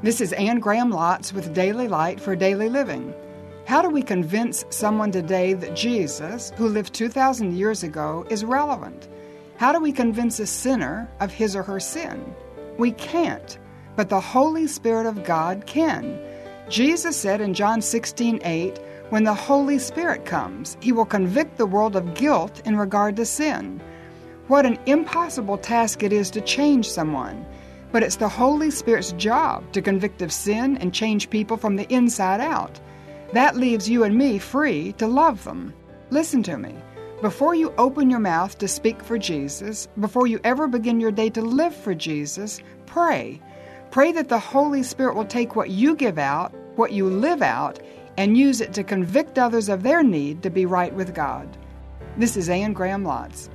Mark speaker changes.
Speaker 1: This is Anne Graham Lotz with Daily Light for Daily Living. How do we convince someone today that Jesus, who lived 2,000 years ago, is relevant? How do we convince a sinner of his or her sin? We can't, but the Holy Spirit of God can. Jesus said in John 16:8, when the Holy Spirit comes, he will convict the world of guilt in regard to sin. What an impossible task it is to change someone. But it's the Holy Spirit's job to convict of sin and change people from the inside out. That leaves you and me free to love them. Listen to me. Before you open your mouth to speak for Jesus, before you ever begin your day to live for Jesus, pray. Pray that the Holy Spirit will take what you give out, what you live out, and use it to convict others of their need to be right with God. This is Anne Graham Lotz.